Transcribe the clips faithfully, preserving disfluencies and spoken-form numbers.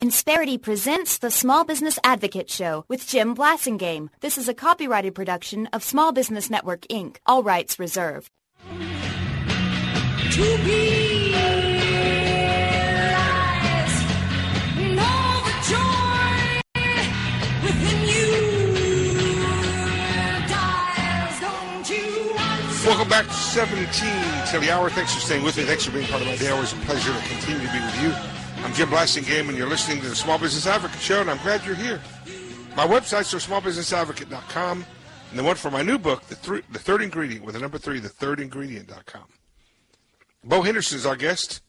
Insperity presents the Small Business Advocate Show with Jim Blasingame. This is a copyrighted production of Small Business Network, Incorporated. All rights reserved. To be realized, and all the joy within you dies, don't you want Welcome back to seventeen to the hour. Thanks for staying with me. Thanks for being part of my day. Always a pleasure to continue to be with you. I'm Jim Blasingame, and you're listening to the Small Business Advocate Show, and I'm glad you're here. My websites are small business advocate dot com, and the one for my new book, The, Three, the Third Ingredient, with the number three, the third ingredient dot com. Bo Henderson is our guest,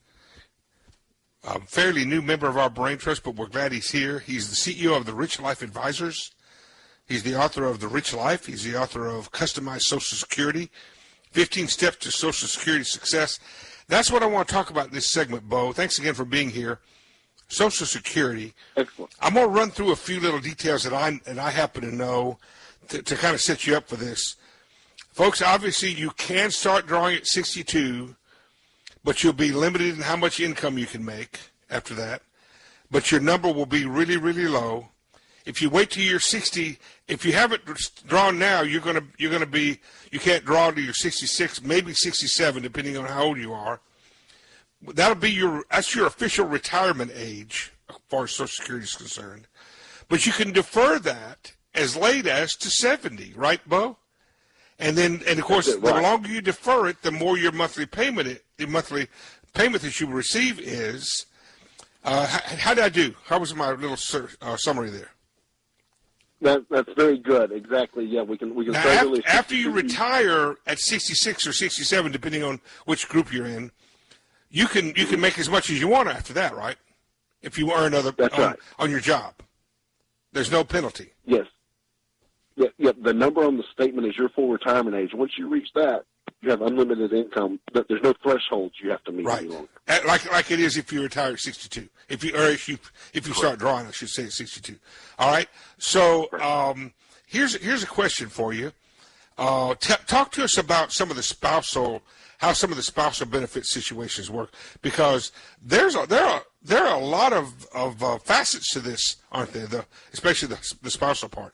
a fairly new member of our Brain Trust, but we're glad he's here. He's the C E O of the Rich Life Advisors. He's the author of The Rich Life. He's the author of Customized Social Security, fifteen Steps to Social Security Success. That's what I want to talk about in this segment, Bo. Thanks again for being here. Social Security. Excellent. I'm going to run through a few little details that I and I happen to know to, to kind of set you up for this. Folks, obviously you can start drawing at sixty-two, but you'll be limited in how much income you can make after that. But your number will be really, really low. If you wait till you're sixty, if you haven't drawn now, you're going to you're going to be you can't draw until you're sixty-six, maybe sixty-seven, depending on how old you are. That'll be your that's your official retirement age as far as Social Security is concerned. But you can defer that as late as to seventy, right, Bo? And then, and of course, it, right. the longer you defer it, the more your monthly payment, it, the monthly payment that you receive is. Uh, how, how did I do? How was my little sur- uh, summary there? That, that's very good. Exactly. Yeah, we can we can Now, start after, really after you retire at sixty-six or sixty-seven, depending on which group you're in, you can you can make as much as you want after that, right? If you earn other That's on, right. on your job, there's no penalty. Yes. Yeah, yeah, the number on the statement is your full retirement age. Once you reach that, you have unlimited income. But there's no thresholds you have to meet Right. any longer. Uh, Like like it is if you retire at sixty-two. If you or if you if you start drawing, I should say at sixty-two. All right. So um, here's here's a question for you. Uh, t- talk to us about some of the spousal how some of the spousal benefit situations work, because there's a, there are there are a lot of of uh, facets to this, aren't there? The especially the, the spousal part.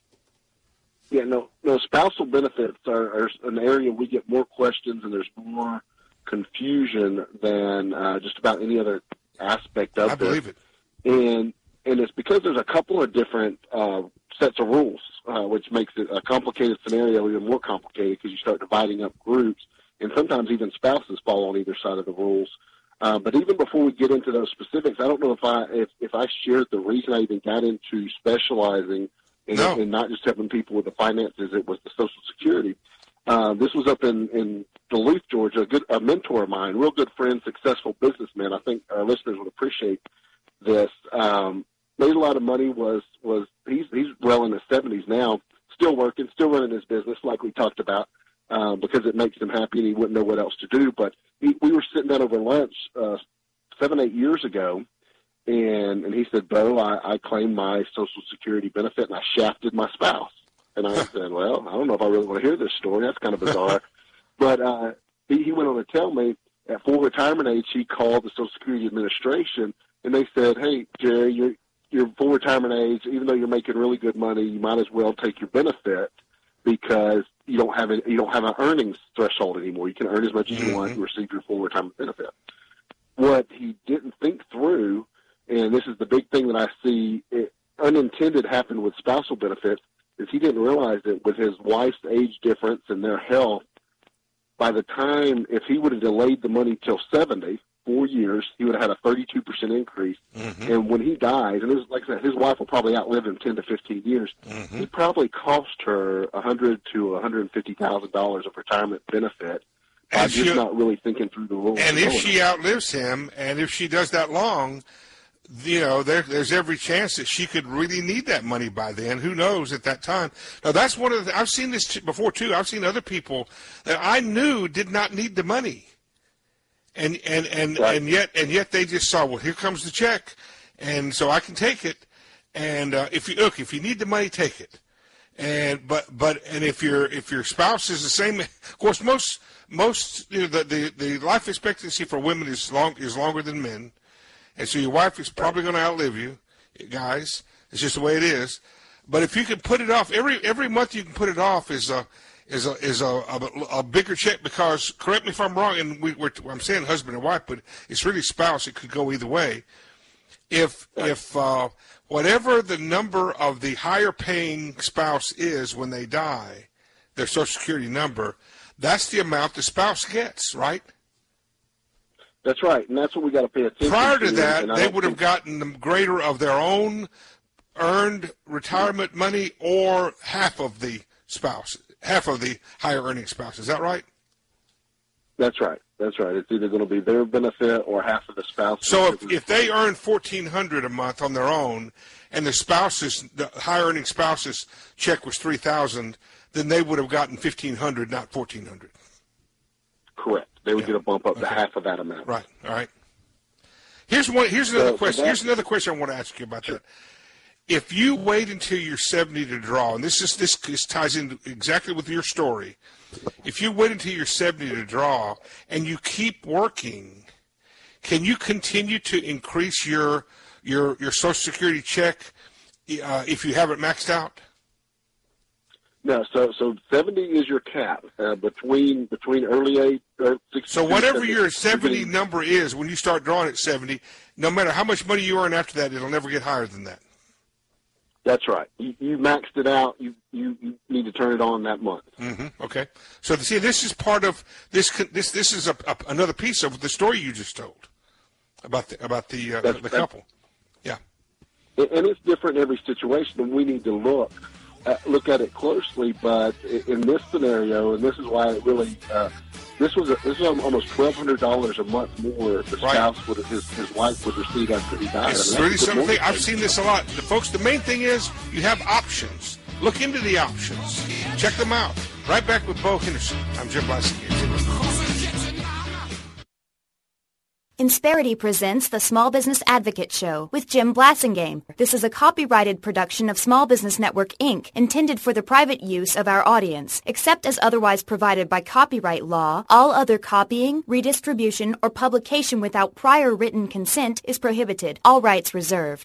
Yeah, no, no. Spousal benefits are, are an area we get more questions, and there's more confusion than uh, just about any other aspect of I this. believe it. And and it's because there's a couple of different uh, sets of rules, uh, which makes it a complicated scenario even more complicated because you start dividing up groups, and sometimes even spouses fall on either side of the rules. Uh, but even before we get into those specifics, I don't know if I if, if I shared the reason I even got into specializing in, No. in not just helping people with the finances. It was the Social Security. Uh, this was up in, in Duluth, Georgia. A good a mentor of mine, real good friend, successful businessman. I think our listeners would appreciate this. Um, made a lot of money. Was was he's he's well in his seventies now, still working, still running his business like we talked about, uh, because it makes him happy and he wouldn't know what else to do. But he, we were sitting down over lunch uh, seven eight years ago. And and he said, Bo, I, I claimed my Social Security benefit, and I shafted my spouse. And I said, well, I don't know if I really want to hear this story. That's kind of bizarre. But uh, he, he went on to tell me at full retirement age, he called the Social Security Administration, and they said, hey, Jerry, you're, you're full retirement age. Even though you're making really good money, you might as well take your benefit because you don't have a, you don't have an earnings threshold anymore. You can earn as much as you want to receive your full retirement benefit. What he didn't think through, and this is the big thing that I see it, unintended happen with spousal benefits, is he didn't realize that with his wife's age difference and their health, by the time, if he would have delayed the money till seventy, four years, he would have had a thirty-two percent increase. Mm-hmm. And when he dies, and this, like I said, his wife will probably outlive him ten to fifteen years, mm-hmm. he probably cost her one hundred thousand to one hundred fifty thousand dollars of retirement benefit. I'm just not really thinking through the rules. And if she outlives him, and if she does that long, you know, there, there's every chance that she could really need that money by then. Who knows at that time? Now, that's one of the, I've seen this t- before, too. I've seen other people that I knew did not need the money. And, and, and, right. and yet, and yet they just saw, well, here comes the check. And so I can take it. And, uh, if you, look, if you need the money, take it. And, but, but, and if your, if your spouse is the same, of course, most, most, you know, the, the, the life expectancy for women is long, is longer than men. and so your wife is probably going to outlive you, guys. It's just the way it is. But if you can put it off, every every month you can put it off is a is a is a, a, a bigger check, because, correct me if I'm wrong, and we, we're, I'm saying husband and wife, but it's really spouse. It could go either way. If if uh, whatever the number of the higher paying spouse is when they die, their Social Security number, that's the amount the spouse gets, right? That's right, and that's what we got to pay attention to. Prior to that, and I they don't would have think- gotten the greater of their own earned retirement money, or half of the spouse, half of the higher earning spouse. Is that right? That's right. That's right. It's either going to be their benefit or half of the spouse. So if, if they earn fourteen hundred dollars a month on their own, and the spouse's, the higher earning spouse's check was three thousand dollars, then they would have gotten fifteen hundred dollars, not fourteen hundred dollars. Correct. They would Yeah. get a bump up Okay. to half of that amount. Right. All right. Here's one. Here's another So- so question. that- Here's another question I want to ask you about that. If you wait until you're seventy to draw, and this is this, this ties in exactly with your story. If you wait until you're seventy to draw and you keep working, can you continue to increase your your your Social Security check uh, if you have it maxed out? No, so so seventy is your cap uh, between between early age. Uh, So whatever your seventy number is, when you start drawing at seventy, no matter how much money you earn after that, it'll never get higher than that. That's right. You, you maxed it out. You, you you need to turn it on that month. Mm-hmm. Okay. So see, this is part of this. This this is a, a, another piece of the story you just told about the about the uh, That's- the that's- couple. Yeah. And and it's different in every situation, and we need to look uh, look at it closely. But i- in this scenario, and this is why it really uh, this was a, this was almost twelve hundred dollars a month more the Right. spouse would his his wife would receive after he died. It's I mean, really that's a good something. mortgage I've payment. seen this a lot. The folks, the main thing is you have options. Look into the options. Check them out. Right back with Bo Henderson. I'm Jim Blassinger. Insperity presents the Small Business Advocate Show with Jim Blassingame. This is a copyrighted production of Small Business Network, Incorporated, intended for the private use of our audience. Except as otherwise provided by copyright law, all other copying, redistribution, or publication without prior written consent is prohibited. All rights reserved.